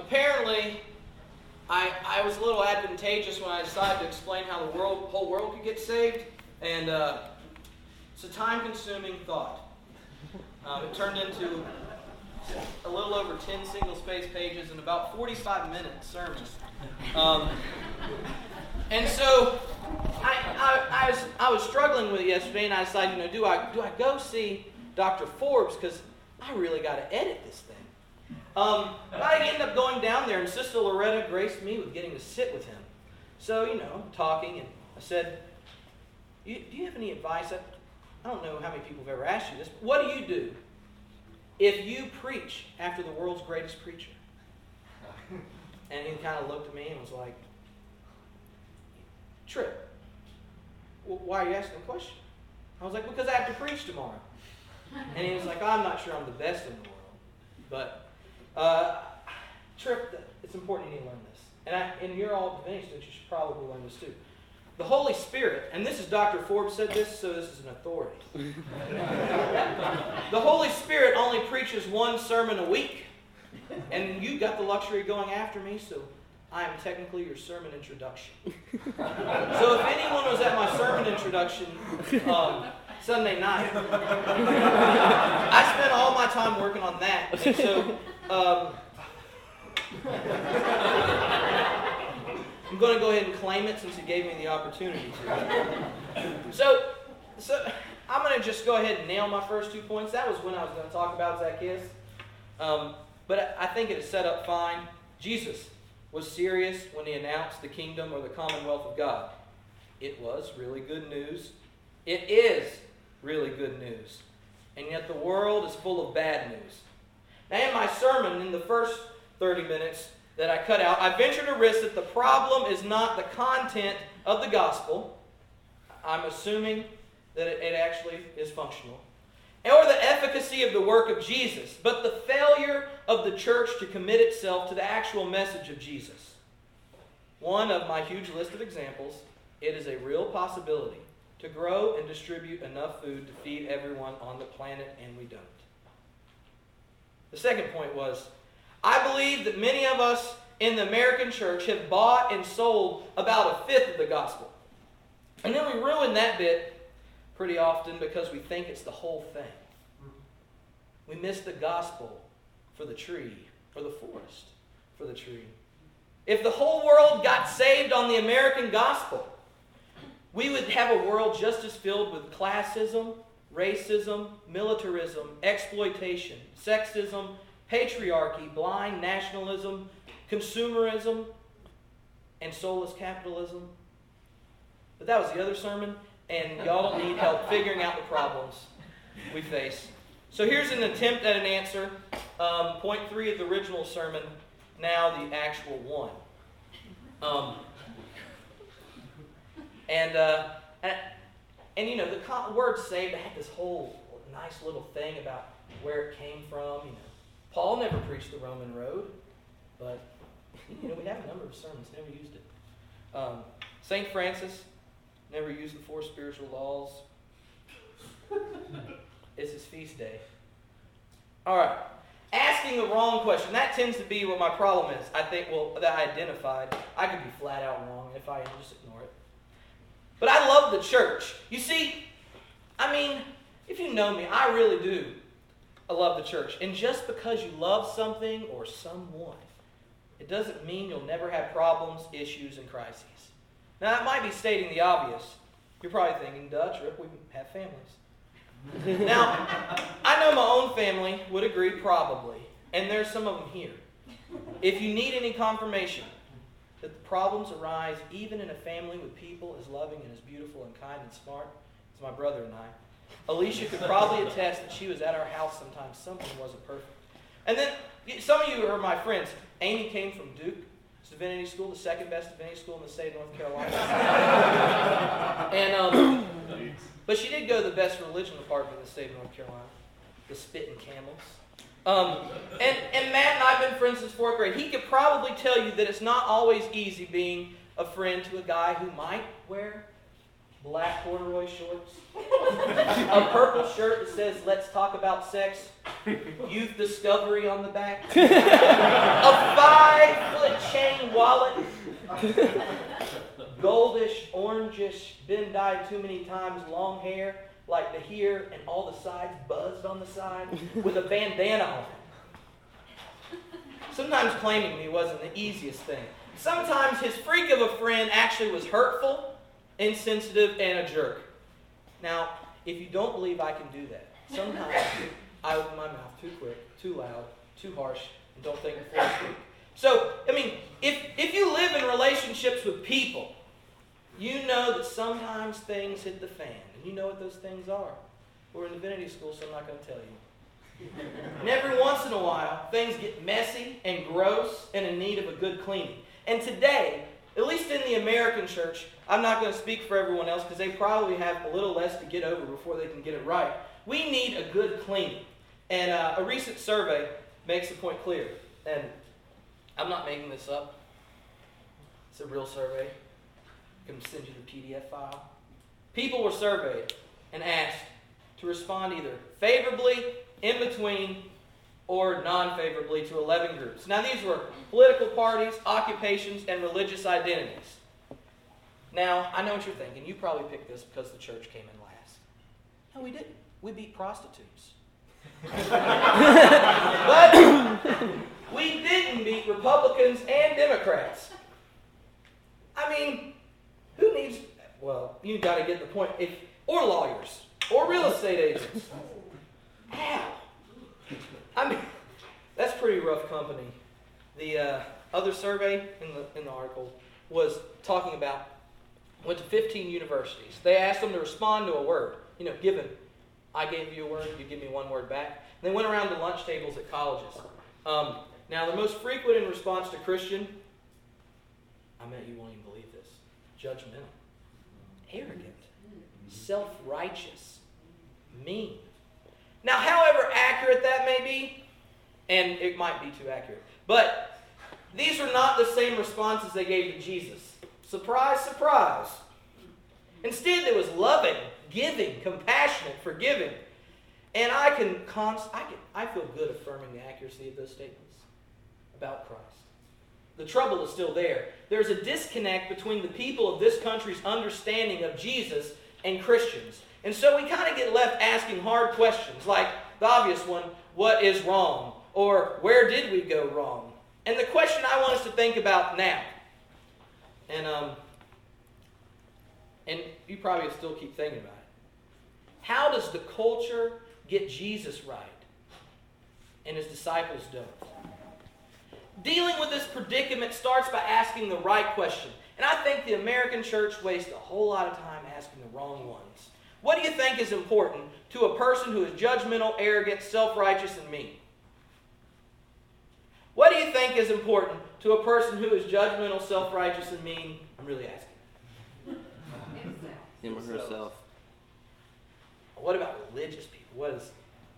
apparently, I was a little advantageous when I decided to explain how the whole world could get saved, and it's a time-consuming thought. It turned into a little over 10 single-space pages and about 45-minute sermons. And so I was struggling with it yesterday, and I decided, do I go see Dr. Forbes, because I really got to edit this thing. I ended up going down there, and Sister Loretta graced me with getting to sit with him. So, talking, and I said, do you have any advice? I don't know how many people have ever asked you this, but what do you do if you preach after the world's greatest preacher? And he kind of looked at me and was like, Trip, why are you asking the question? I was like, because I have to preach tomorrow. And he was like, I'm not sure I'm the best in the world. But, Trip, it's important you need to learn this. And you're all Divinity students, you should probably learn this too. The Holy Spirit, and this is Dr. Forbes said this, so this is an authority. The Holy Spirit only preaches one sermon a week. And you got the luxury of going after me, so I am technically your sermon introduction. So if anyone was at my sermon introduction Sunday night, I spent all my time working on that. And so I'm going to go ahead and claim it since he gave me the opportunity to. So I'm going to just go ahead and nail my first 2 points. That was when I was going to talk about Zacchaeus. But I think it is set up fine. Jesus was serious when he announced the kingdom or the commonwealth of God. It was really good news. It is really good news. And yet the world is full of bad news. Now in my sermon, in the first 30 minutes that I cut out, I venture to risk that the problem is not the content of the gospel. I'm assuming that it actually is functional. Or the efficacy of the work of Jesus, but the failure of the church to commit itself to the actual message of Jesus. One of my huge list of examples, it is a real possibility to grow and distribute enough food to feed everyone on the planet, and we don't. The second point was, I believe that many of us in the American church have bought and sold about a fifth of the gospel. And then we ruin that bit pretty often because we think it's the whole thing. We miss the gospel for the tree, or the forest for the tree. If the whole world got saved on the American gospel, we would have a world just as filled with classism, racism, militarism, exploitation, sexism, patriarchy, blind nationalism, consumerism, and soulless capitalism. But that was the other sermon. And y'all don't need help figuring out the problems we face. So here's an attempt at an answer. Point 3 of the original sermon, now the actual one. The word saved, I had this whole nice little thing about where it came from. Paul never preached the Roman road, but we have a number of sermons, never used it. St. Francis never used the 4 spiritual laws. It's his feast day. All right. Asking the wrong question. That tends to be what my problem is. I think, that I identified. I could be flat out wrong. If I am, just ignore it. But I love the church. You see, if you know me, I really do. I love the church. And just because you love something or someone, it doesn't mean you'll never have problems, issues, and crises. Now, that might be stating the obvious. You're probably thinking, Dutch, Rick, we have families. Now, I know my own family would agree, probably, and there's some of them here. If you need any confirmation that the problems arise even in a family with people as loving and as beautiful and kind and smart as my brother and I, Alicia could probably attest that she was at our house sometimes. Something wasn't perfect. And then, some of you are my friends. Amy came from Duke Divinity School, the second best divinity school in the state of North Carolina. But she did go to the best religion department in the state of North Carolina, the Spittin' Camels. And Matt and I have been friends since 4th grade. He could probably tell you that it's not always easy being a friend to a guy who might wear black corduroy shorts, a purple shirt that says, "Let's talk about sex," Youth Discovery on the back, a 5-foot chain wallet, goldish, orangish, been dyed too many times, long hair, like the here and all the sides buzzed on the side, with a bandana on it. Sometimes claiming me wasn't the easiest thing. Sometimes his freak of a friend actually was hurtful, insensitive, and a jerk. Now, if you don't believe I can do that, sometimes I open my mouth too quick, too loud, too harsh, and don't think before I speak. So, if you live in relationships with people, you know that sometimes things hit the fan. And you know what those things are. We're in divinity school, so I'm not going to tell you. And every once in a while, things get messy and gross and in need of a good cleaning. And today, at least in the American church, I'm not going to speak for everyone else because they probably have a little less to get over before they can get it right. We need a good cleaning. And a recent survey makes the point clear. And I'm not making this up. It's a real survey. I can send you the PDF file. People were surveyed and asked to respond either favorably, in between, or non-favorably to 11 groups. Now these were political parties, occupations, and religious identities. Now, I know what you're thinking. You probably picked this because the church came in last. No, we didn't. We beat prostitutes. But we didn't beat Republicans and Democrats. Who needs... Well, you got to get the point. Or lawyers. Or real estate agents. How? That's pretty rough company. The other survey in the article was talking about, went to 15 universities. They asked them to respond to a word. Given I gave you a word, you give me one word back. And they went around to lunch tables at colleges. Now, the most frequent in response to Christian, I bet you won't even believe this, judgmental, arrogant, self-righteous, mean. Now, however accurate that may be, and it might be too accurate, but these are not the same responses they gave to Jesus. Surprise, surprise. Instead, there was loving, giving, compassionate, forgiving. And I feel good affirming the accuracy of those statements about Christ. The trouble is still there. There's a disconnect between the people of this country's understanding of Jesus and Christians. And so we kind of get left asking hard questions, like the obvious one, what is wrong? Or where did we go wrong? And the question I want us to think about now, and you probably still keep thinking about it. How does the culture get Jesus right and his disciples don't? Dealing with this predicament starts by asking the right question. And I think the American church wastes a whole lot of time asking the wrong ones. What do you think is important to a person who is judgmental, arrogant, self-righteous, and mean? What do you think is important to a person who is judgmental, self-righteous, and mean? I'm really asking. Him or herself. What about religious people? What is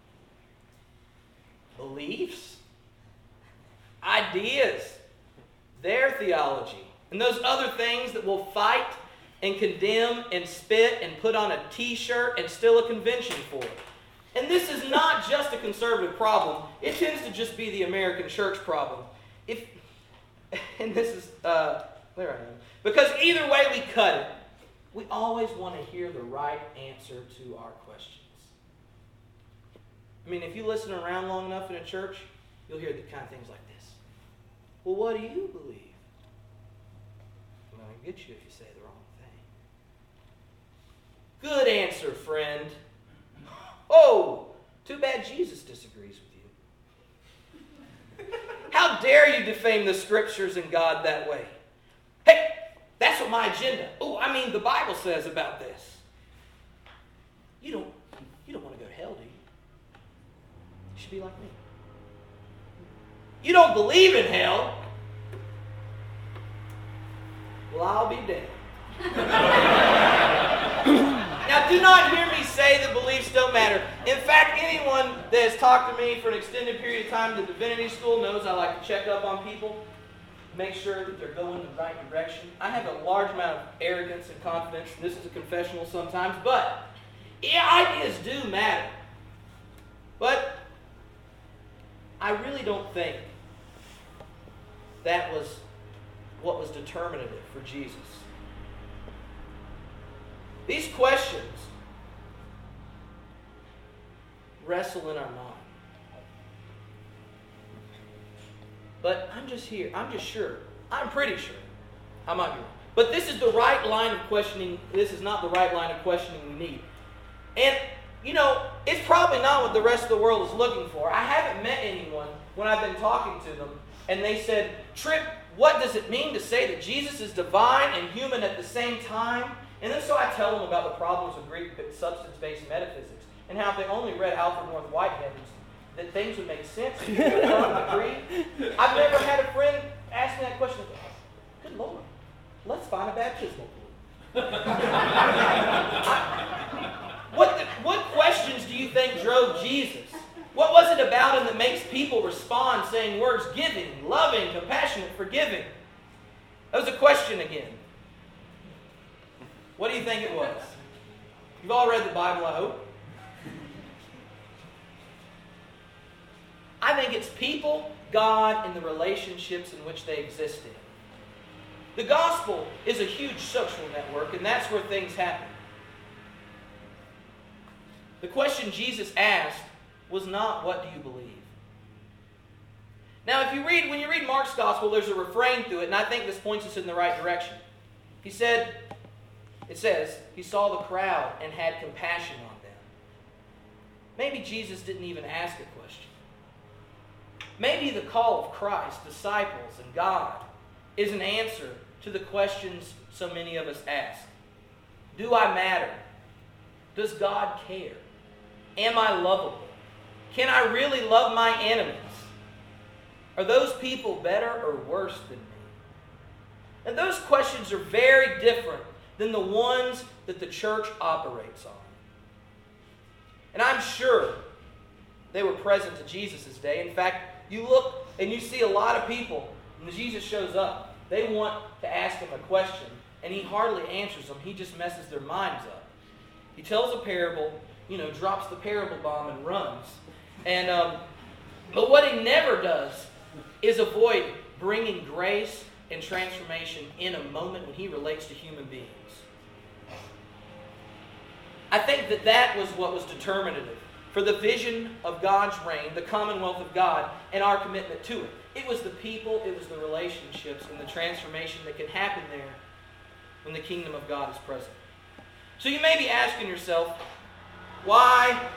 beliefs? Ideas? Their theology? And those other things that will fight and condemn and spit and put on a t-shirt and steal a convention for. And this is not just a conservative problem. It tends to just be the American church problem. And this is, there I am. Because either way we cut it, we always want to hear the right answer to our questions. If you listen around long enough in a church, you'll hear the kind of things like this. Well, what do you believe? I'm going to get you if you say the wrong thing. Good answer, friend. Oh, too bad Jesus disagrees with you. How dare you defame the scriptures and God that way? Hey, that's what my agenda. The Bible says about this. You don't want to go to hell, do you? You should be like me. You don't believe in hell? Well, I'll be dead. Now, do not hear me say that beliefs don't matter. In fact, anyone that has talked to me for an extended period of time in the divinity school knows I like to check up on people, make sure that they're going in the right direction. I have a large amount of arrogance and confidence. This is a confessional sometimes, but ideas do matter. But I really don't think that was what was determinative for Jesus. These questions wrestle in our mind. But I'm just sure, I'm pretty sure, I might be wrong, but this is the right line of questioning. This is not the right line of questioning we need. And, it's probably not what the rest of the world is looking for. I haven't met anyone when I've been talking to them, and they said, Tripp, what does it mean to say that Jesus is divine and human at the same time? And then so I tell them about the problems of Greek substance-based metaphysics, and how if they only read Alfred North Whitehead's, that things would make sense and you would agree. I've never had a friend ask me that question. Good Lord, let's find a baptismal pool. What questions do you think drove Jesus? What was it about him that makes people respond saying words giving, loving, compassionate, forgiving? That was a question again. What do you think it was? You've all read the Bible, I hope. I think it's people, God, and the relationships in which they exist in. The gospel is a huge social network, and that's where things happen. The question Jesus asked was not, what do you believe? Now, when you read Mark's gospel, there's a refrain through it, and I think this points us in the right direction. It says, he saw the crowd and had compassion on them. Maybe Jesus didn't even ask a question. Maybe the call of Christ, disciples, and God is an answer to the questions so many of us ask. Do I matter? Does God care? Am I lovable? Can I really love my enemies? Are those people better or worse than me? And those questions are very different than the ones that the church operates on. And I'm sure they were present to Jesus' day. In fact, you look and you see a lot of people, when Jesus shows up, they want to ask him a question, and he hardly answers them. He just messes their minds up. He tells a parable, drops the parable bomb and runs. But what he never does is avoid bringing grace and transformation in a moment when he relates to human beings. I think that was what was determinative for the vision of God's reign, the commonwealth of God, and our commitment to it. It was the people, it was the relationships, and the transformation that can happen there when the kingdom of God is present. So you may be asking yourself, why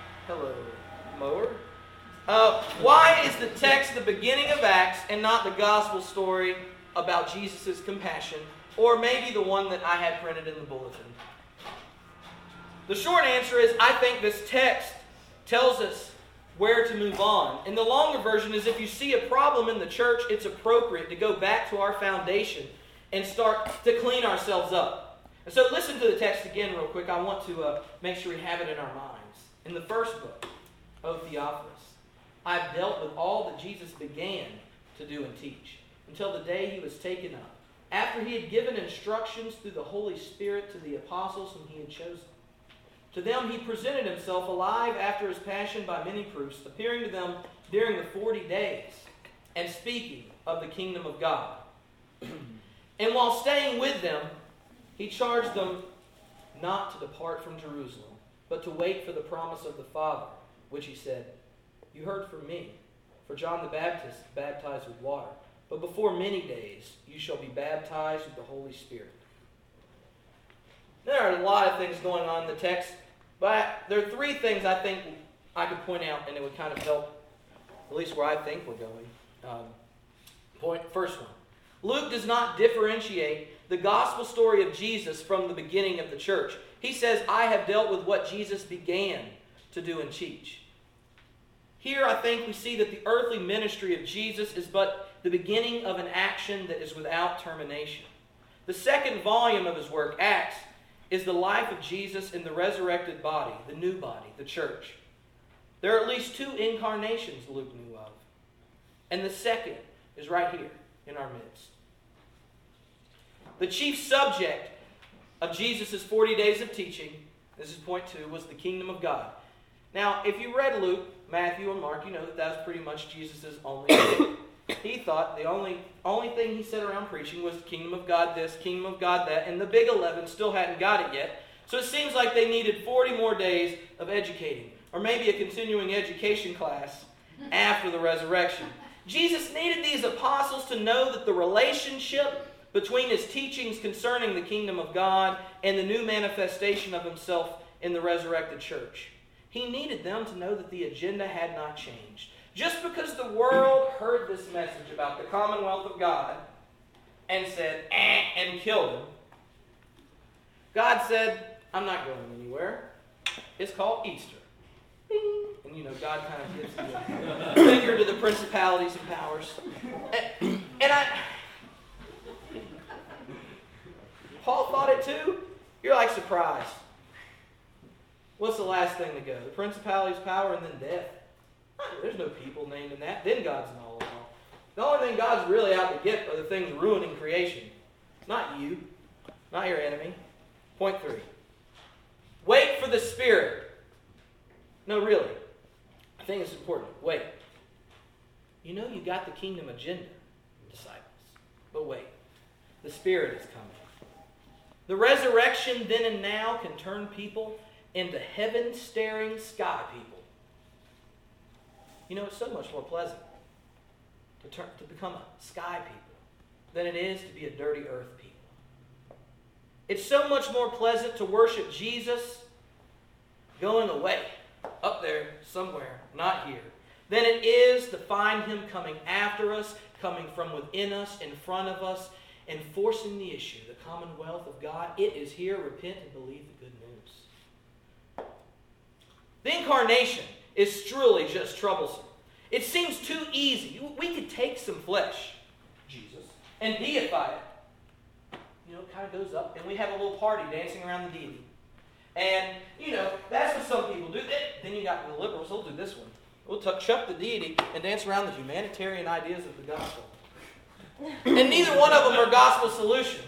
is the text the beginning of Acts and not the gospel story about Jesus' compassion, or maybe the one that I had printed in the bulletin? The short answer is, I think this text tells us where to move on. And the longer version is, if you see a problem in the church, it's appropriate to go back to our foundation and start to clean ourselves up. And so listen to the text again real quick. I want to make sure we have it in our minds. In the first book, O Theophilus, I've dealt with all that Jesus began to do and teach until the day he was taken up, after he had given instructions through the Holy Spirit to the apostles whom he had chosen. To them he presented himself alive after his passion by many proofs, appearing to them during the 40 days, and speaking of the kingdom of God. And while staying with them, he charged them not to depart from Jerusalem, but to wait for the promise of the Father, which he said, "You heard from me, for John the Baptist baptized with water, but before many days you shall be baptized with the Holy Spirit." There are a lot of things going on in the text, but there are three things I think I could point out, and it would kind of help, at least where I think we're going. First one, Luke does not differentiate the gospel story of Jesus from the beginning of the church. He says, I have dealt with what Jesus began to do and teach. Here I think we see that the earthly ministry of Jesus is but the beginning of an action that is without termination. The second volume of his work, Acts, is the life of Jesus in the resurrected body, the new body, the church. There are at least two incarnations Luke knew of. And the second is right here in our midst. The chief subject of Jesus' 40 days of teaching, this is point 2, was the kingdom of God. Now, if you read Luke, Matthew and Mark, you know that was pretty much Jesus' only thing. He thought the only thing he said around preaching was kingdom of God this, kingdom of God that, and the big 11 still hadn't got it yet. So it seems like they needed 40 more days of educating, or maybe a continuing education class after the resurrection. Jesus needed these apostles to know that the relationship between his teachings concerning the kingdom of God and the new manifestation of himself in the resurrected church. He needed them to know that the agenda had not changed. Just because the world heard this message about the commonwealth of God and said, and killed him, God said, I'm not going anywhere. It's called Easter. Bing. And you know, God kind of gives the finger to the principalities and powers. And Paul thought it too. You're like surprised. What's the last thing to go? The principalities, power, and then death. There's no people named in that. Then God's in all of all. The only thing God's really out to get are the things ruining creation. Not you. Not your enemy. Point 3. Wait for the Spirit. No, really. I think it's important. Wait. You know you got the kingdom agenda, disciples. But wait. The Spirit is coming. The resurrection then and now can turn people into heaven-staring sky people. You know, it's so much more pleasant to become a sky people than it is to be a dirty earth people. It's so much more pleasant to worship Jesus going away, up there somewhere, not here, than it is to find him coming after us, coming from within us, in front of us, and forcing the issue, the commonwealth of God. It is here. Repent and believe the good news. The incarnation is truly just troublesome. It seems too easy. We could take some flesh, Jesus, and deify it. You know, it kind of goes up, and we have a little party dancing around the deity. And, you know, that's what some people do. Then you got the liberals, they'll do this one. We'll chuck the deity and dance around the humanitarian ideas of the gospel. And neither one of them are gospel solutions.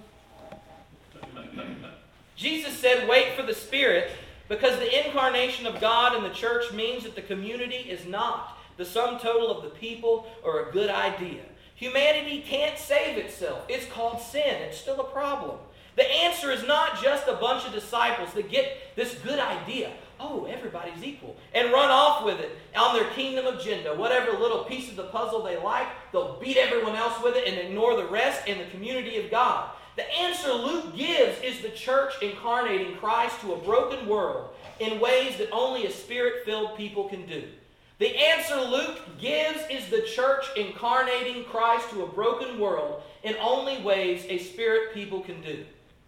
Jesus said, wait for the Spirit, because the incarnation of God in the church means that the community is not the sum total of the people or a good idea. Humanity can't save itself. It's called sin. It's still a problem. The answer is not just a bunch of disciples that get this good idea, oh, everybody's equal, and run off with it on their kingdom agenda. Whatever little piece of the puzzle they like, they'll beat everyone else with it and ignore the rest in the community of God. The answer Luke gives is the church incarnating Christ to a broken world in ways that only a Spirit-filled people can do. The answer Luke gives is the church incarnating Christ to a broken world in only ways a Spirit people can do.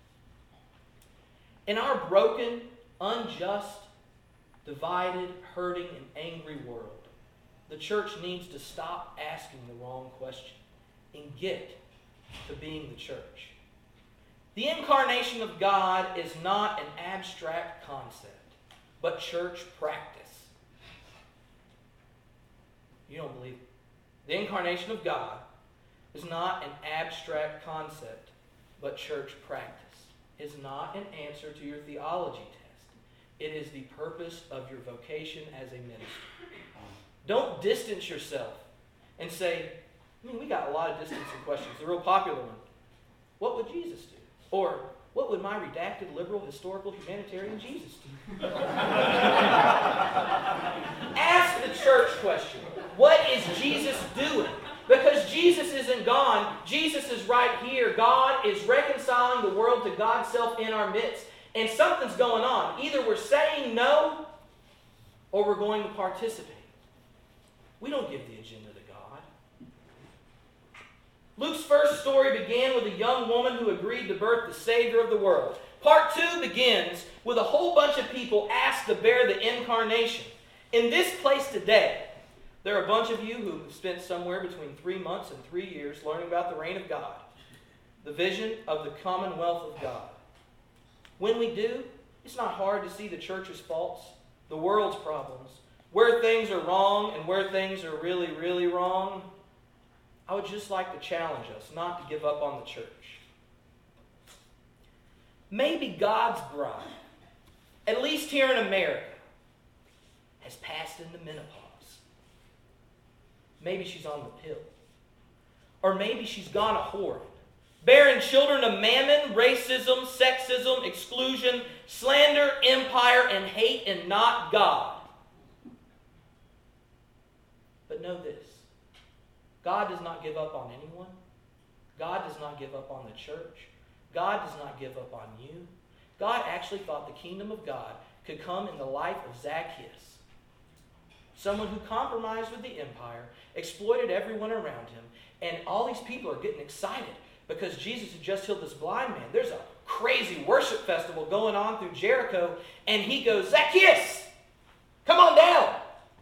In our broken, unjust, divided, hurting, and angry world, the church needs to stop asking the wrong question and get to being the church. The incarnation of God is not an abstract concept, but church practice. You don't believe it. The incarnation of God is not an abstract concept, but church practice. It's not an answer to your theology test. It is the purpose of your vocation as a minister. Don't distance yourself and say, we got a lot of distancing questions. The real popular one. What would Jesus do? Or, what would my redacted, liberal, historical, humanitarian Jesus do? Ask the church question. What is Jesus doing? Because Jesus isn't gone. Jesus is right here. God is reconciling the world to God's self in our midst. And something's going on. Either we're saying no, or we're going to participate. We don't give the agenda to God. Luke's first story began with a young woman who agreed to birth the Savior of the world. Part 2 begins with a whole bunch of people asked to bear the incarnation. In this place today, there are a bunch of you who have spent somewhere between 3 months and 3 years learning about the reign of God, the vision of the commonwealth of God. When we do, it's not hard to see the church's faults, the world's problems, where things are wrong and where things are really, really wrong. I would just like to challenge us not to give up on the church. Maybe God's bride, at least here in America, has passed into menopause. Maybe she's on the pill. Or maybe she's gone a whoring, bearing children of mammon, racism, sexism, exclusion, slander, empire, and hate, and not God. But know this. God does not give up on anyone. God does not give up on the church. God does not give up on you. God actually thought the kingdom of God could come in the life of Zacchaeus, someone who compromised with the empire, exploited everyone around him, and all these people are getting excited because Jesus had just healed this blind man. There's a crazy worship festival going on through Jericho, and he goes, Zacchaeus, come on down.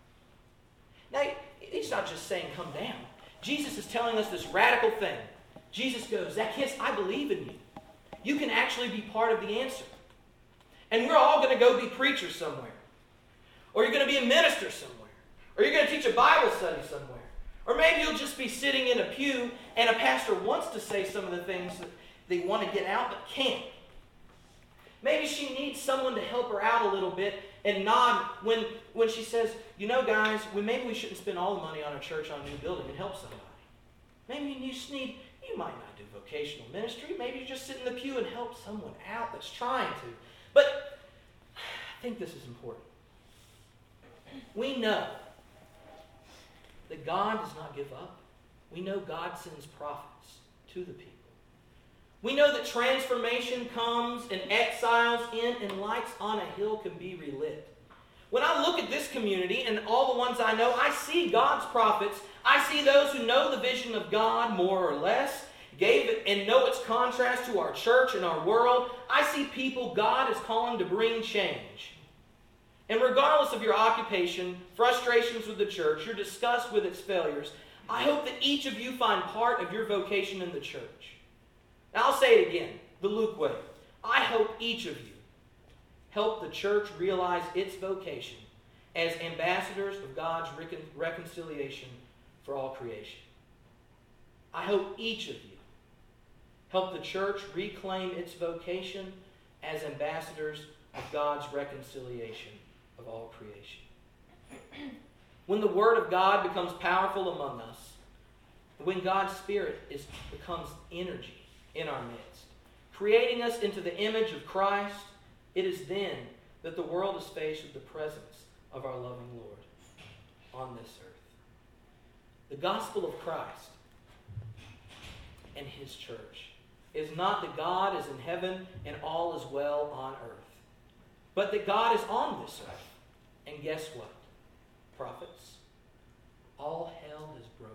Now, he's not just saying come down. Jesus is telling us this radical thing. Jesus goes, Zacchaeus, I believe in you. You can actually be part of the answer. And we're all going to go be preachers somewhere. Or you're going to be a minister somewhere. Or you're going to teach a Bible study somewhere. Or maybe you'll just be sitting in a pew and a pastor wants to say some of the things that they want to get out but can't. Maybe she needs someone to help her out a little bit and nod when she says, you know, guys, maybe we shouldn't spend all the money on a church on a new building and help somebody. Maybe you might not do vocational ministry. Maybe you just sit in the pew and help someone out that's trying to. But I think this is important. We know that God does not give up. We know God sends prophets to the people. We know that transformation comes and exiles in and lights on a hill can be relit. When I look at this community and all the ones I know, I see God's prophets. I see those who know the vision of God more or less, gave it and know its contrast to our church and our world. I see people God is calling to bring change. And regardless of your occupation, frustrations with the church, your disgust with its failures, I hope that each of you find part of your vocation in the church. Now I'll say it again, the Luke way. I hope each of you help the church realize its vocation as ambassadors of God's reconciliation for all creation. I hope each of you help the church reclaim its vocation as ambassadors of God's reconciliation of all creation. When the Word of God becomes powerful among us, when God's Spirit becomes energy in our midst, creating us into the image of Christ, it is then that the world is faced with the presence of our loving Lord on this earth. The gospel of Christ and His church is not that God is in heaven and all is well on earth, but that God is on this earth. And guess what? Prophets, all hell has broken